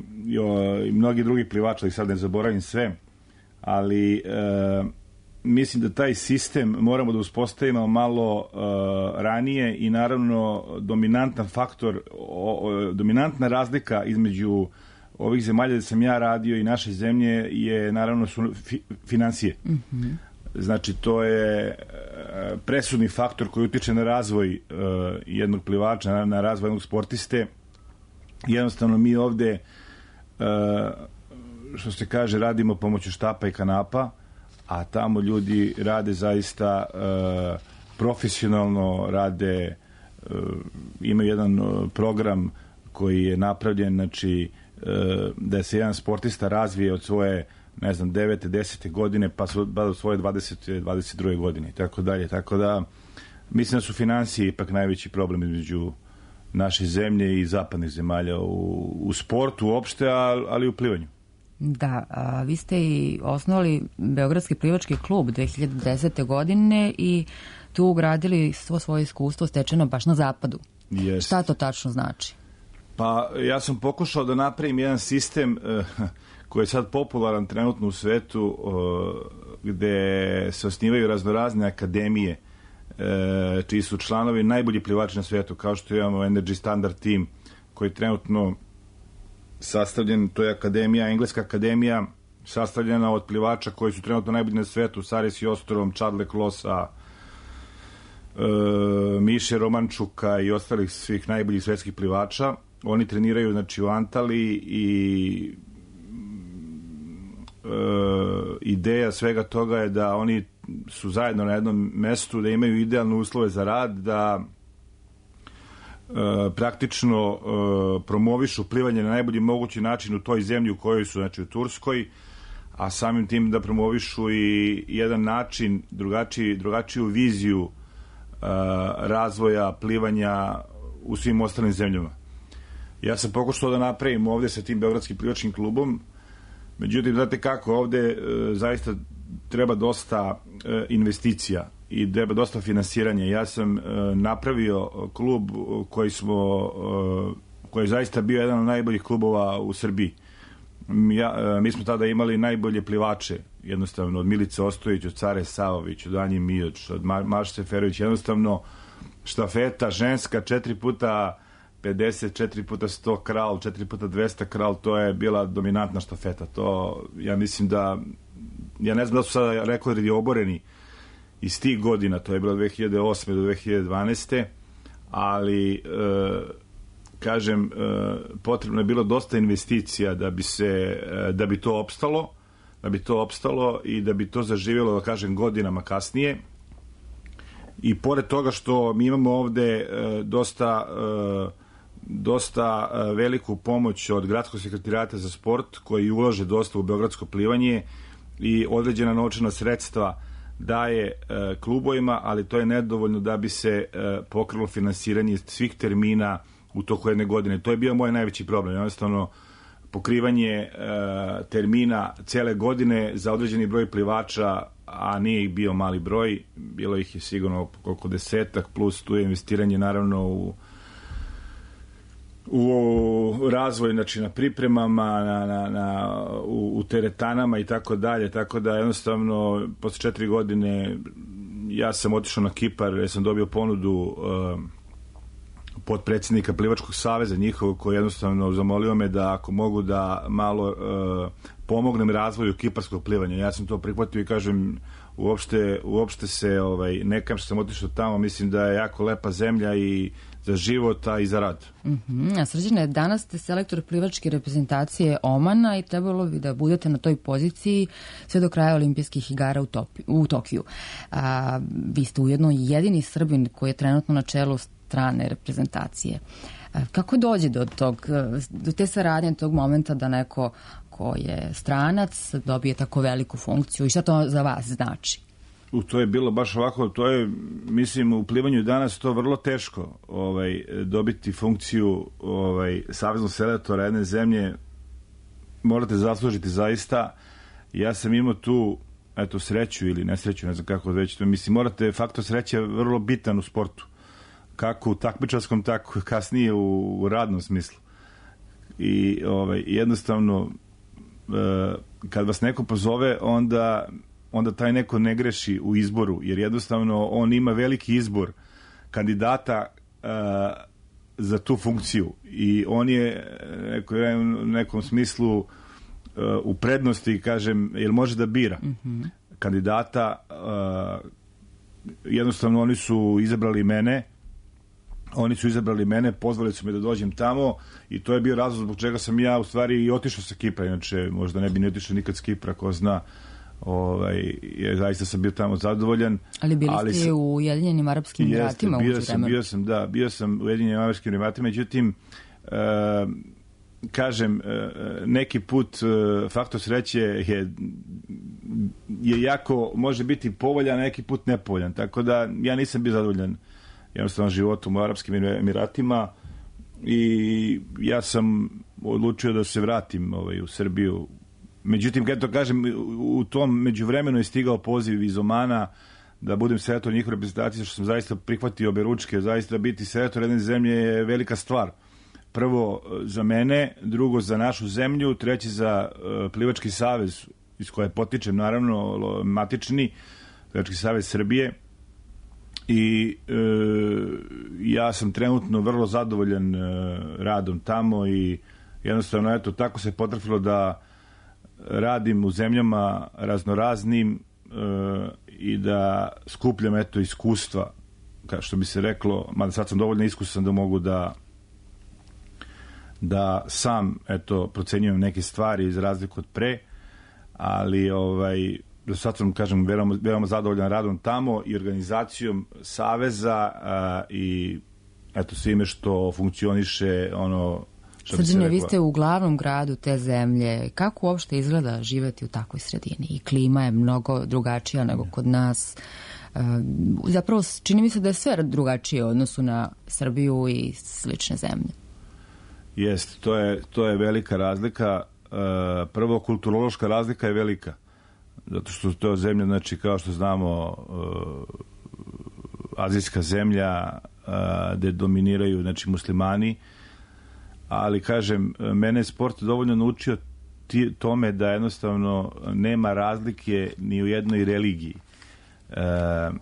i mnogi drugi plivači, ali sad ne zaboravim sve, ali e, mislim da taj sistem moramo da uspostavimo malo e, ranije, i naravno dominantan faktor, o, o, dominantna razlika između ovih zemalja da sam ja radio i naše zemlje je naravno su fi, financije. Mm-hmm. Znači, to je presudni faktor koji utiče na razvoj uh, jednog plivača, na, na razvoj jednog sportiste. Jednostavno, mi ovde, uh, što se kaže, radimo pomoću štapa i kanapa, a tamo ljudi rade zaista uh, profesionalno, rade, uh, imaju jedan uh, program koji je napravljen, znači, da se jedan sportista razvije od svoje, ne znam, devete, desete godine pa do svoje dvadesete, dvadeset druge godine i tako dalje. Tako da mislim da su finansije ipak najveći problem između naše zemlje i zapadnih zemalja u, u sportu uopšte, ali i u plivanju. Da, a vi ste i osnovali Beogradski plivački klub dve hiljade desete. godine i tu ugradili svo svoje iskustvo stečeno baš na zapadu. Yes. Šta to tačno znači? Pa ja sam pokušao da napravim jedan sistem uh, koji je sad popularan trenutno u svetu, uh, gde se osnivaju raznorazne akademije uh, čiji su članovi najbolji plivači na svetu, kao što imamo Energy Standard Team koji je trenutno sastavljen, to je akademija, engleska akademija sastavljena od plivača koji su trenutno najbolji na svetu, Saris Jostorom, Chadle Klosa, e, Miše Romančuka i ostalih svih najboljih svetskih plivača. Oni treniraju, znači, u Antaliji i e, ideja svega toga je da oni su zajedno na jednom mestu, da imaju idealne uslove za rad, da E, praktično e, promovišu plivanje na najbolji mogući način u toj zemlji u kojoj su, znači u Turskoj, a samim tim da promovišu i jedan način, drugačiji, drugačiju viziju e, razvoja plivanja u svim ostalim zemljama. Ja sam pokušao da napravim ovde sa tim Beogradskim plivačkim klubom, međutim, znate kako, ovde e, zaista treba dosta e, investicija i treba dosta finansiranja. Ja sam e, napravio klub koji smo, e, koji je zaista bio jedan od najboljih klubova u Srbiji. Ja, e, mi smo tada imali najbolje plivače, jednostavno, od Milice Ostojić, od Care Savović, od Anje Mijoč, od Ma Maše Seferović, jednostavno štafeta ženska, četiri puta pedeset, četiri puta sto kral, četiri puta dvesta kral, to je bila dominantna štafeta. To, ja mislim da, ja ne znam da su sada rekordi oboreni iz tih godina, to je bilo dve hiljade osme do dve hiljade dvanaeste, ali, e, kažem, e, potrebno je bilo dosta investicija da bi se, e, da bi to opstalo, da bi to opstalo i da bi to zaživjelo, da kažem, godinama kasnije. I pored toga što mi imamo ovde e, dosta, e, dosta e, veliku pomoć od Gradskog sekretarijata za sport, koji ulaže dosta u beogradsko plivanje i određena novčana sredstva daje e, klubovima, ali to je nedovoljno da bi se e, pokrilo finansiranje svih termina u toku jedne godine. To je bio moj najveći problem. Jednostavno, pokrivanje e, termina cele godine za određeni broj plivača, a nije ih bio mali broj, bilo ih je sigurno oko desetak, plus tu je investiranje naravno u u razvoj, znači na pripremama, na, na, na, u, u teretanama i tako dalje, tako da jednostavno posle četiri godine ja sam otišao na Kipar jer sam dobio ponudu uh, potpredsjednika Plivačkog saveza njihovog, koji jednostavno zamolio me da ako mogu da malo uh, pomognem razvoju kiparskog plivanja. Ja sam to prihvatio i kažem, uopšte, uopšte se ovaj, nekam što sam otišao tamo, mislim da je jako lepa zemlja i za život, a i za rad. Mm-hmm. A Srđane, danas ste selektor plivačke reprezentacije Omana i trebalo bi da budete na toj poziciji sve do kraja olimpijskih igara u, Topi, u Tokiju. A, vi ste ujedno jedini Srbin koji je trenutno na čelu strane reprezentacije. A, kako dođe do, tog, do te saradnje, tog momenta da neko ko je stranac dobije tako veliku funkciju i šta to za vas znači? U, to je bilo baš ovako, to je, mislim, u plivanju danas to vrlo teško ovaj, dobiti funkciju ovaj, saveznog selektora jedne zemlje, morate zaslužiti zaista. Ja sam imao tu, eto, sreću ili nesreću, ne znam kako već to, mislim, morate, faktor sreće je vrlo bitan u sportu, kako u takmičarskom, tako kasnije u, u radnom smislu. I ovaj, jednostavno, e, kad vas neko pozove, onda onda taj neko ne greši u izboru, jer jednostavno on ima veliki izbor kandidata uh, za tu funkciju i on je neko, u nekom smislu uh, u prednosti, kažem, jer može da bira mm-hmm. kandidata. Uh, jednostavno oni su izabrali mene, oni su izabrali mene, pozvali su me da dođem tamo i to je bio razlog zbog čega sam ja u stvari i otišao sa Kipra, inače možda ne bi ne otišao nikad s Kipra, ko zna. Ovaj, je, zaista sam bio tamo zadovoljan. Ali bili ali ste sam, u Ujedinjenim Arapskim Emiratima u bio sam, bio sam, da, bio sam u Ujedinjenim Arapskim Emiratima, međutim, uh, e, kažem, neki put faktor sreće je, je jako, može biti povoljan, neki put nepovoljan. Tako da ja nisam bio zadovoljan jednostavno životom u Arapskim Emiratima i ja sam odlučio da se vratim ovaj, u Srbiju. Međutim, kad to kažem, u tom međuvremenu je stigao poziv iz Omana da budem selektor njihove reprezentacije, što sam zaista prihvatio obe ručke. Zaista biti selektor jedne zemlje je velika stvar. Prvo za mene, drugo za našu zemlju, treći za uh, Plivački savez iz koje potičem, naravno, matični Plivački savez Srbije. I e, ja sam trenutno vrlo zadovoljan e, radom tamo i jednostavno, eto, tako se potrafilo da radim u zemljama raznoraznim e, i da skupljam, eto, iskustva, kao što bi se reklo, mada sad sam dovoljno iskusan da mogu da da sam, eto, procenjujem neke stvari iz razliku od pre, ali, ovaj, do sad sam, kažem, veoma, veoma zadovoljan radom tamo i organizacijom saveza a, i eto svime što funkcioniše ono što bi se rekla. Srđane, vi ste u glavnom gradu te zemlje. Kako uopšte izgleda živeti u takvoj sredini? I klima je mnogo drugačija nego kod nas. Zapravo, čini mi se da je sve drugačije u odnosu na Srbiju i slične zemlje. Jeste, to je, to je velika razlika. Prvo, kulturološka razlika je velika. Zato što to je zemlja, znači, kao što znamo, uh, azijska zemlja uh, gde dominiraju, znači, muslimani, ali, kažem, mene je sport dovoljno naučio ti, tome da jednostavno nema razlike ni u jednoj religiji. Uh, uh,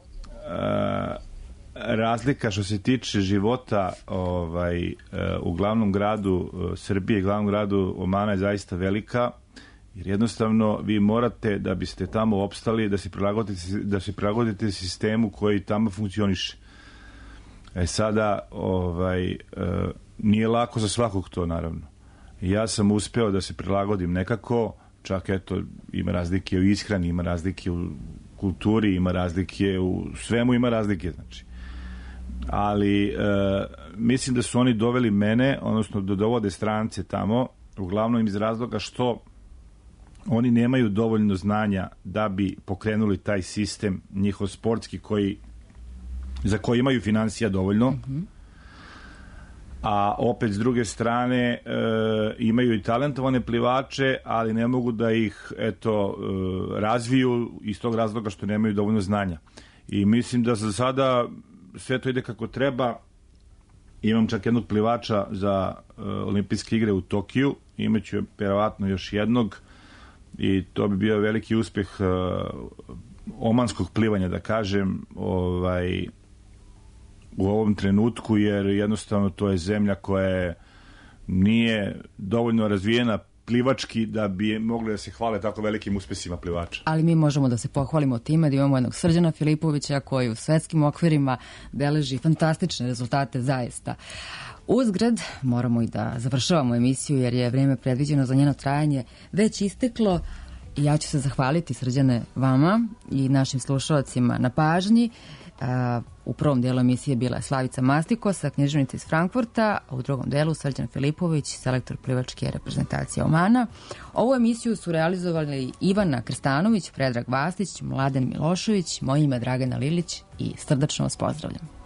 razlika što se tiče života ovaj, uh, u glavnom gradu uh, Srbije i glavnom gradu Omana je zaista velika. Jer jednostavno vi morate, da biste tamo opstali, da se prilagodite, da se prilagodite sistemu koji tamo funkcioniše. E sada, ovaj, e, nije lako za svakog to, naravno. Ja sam uspeo da se prilagodim nekako, čak eto, ima razlike u ishrani, ima razlike u kulturi, ima razlike u svemu, ima razlike, znači. Ali e, mislim da su oni doveli mene, odnosno da dovode strance tamo, uglavnom iz razloga što oni nemaju dovoljno znanja da bi pokrenuli taj sistem njihov sportski koji, za koji imaju financija dovoljno, mm-hmm. a opet s druge strane e, imaju i talentovane plivače, ali ne mogu da ih eto e, razviju iz tog razloga što nemaju dovoljno znanja. I mislim da za sada sve to ide kako treba. Imam čak jednog plivača za e, olimpijske igre u Tokiju, imaću vjerovatno još jednog, i to bi bio veliki uspjeh uh, omanskog plivanja, da kažem, ovaj, u ovom trenutku, jer jednostavno to je zemlja koja nije dovoljno razvijena plivački da bi mogli da se hvale tako velikim uspjesima plivača. Ali mi možemo da se pohvalimo time da imamo jednog Srđana Filipovića koji u svetskim okvirima beleži fantastične rezultate zaista. Uzgred, moramo i da završavamo emisiju jer je vrijeme predviđeno za njeno trajanje već isteklo i ja ću se zahvaliti, Srđane, vama i našim slušalcima na pažnji. U prvom delu emisije bila je Slavica Mastikosa, književnica iz Frankfurta, a u drugom delu Srđan Filipović, selektor plivačke reprezentacije Omana. Ovu emisiju su realizovali Ivana Krstanović, Predrag Vastić, Mladen Milošević, moje ime je Dragana Lilić i srdačno vas pozdravljam.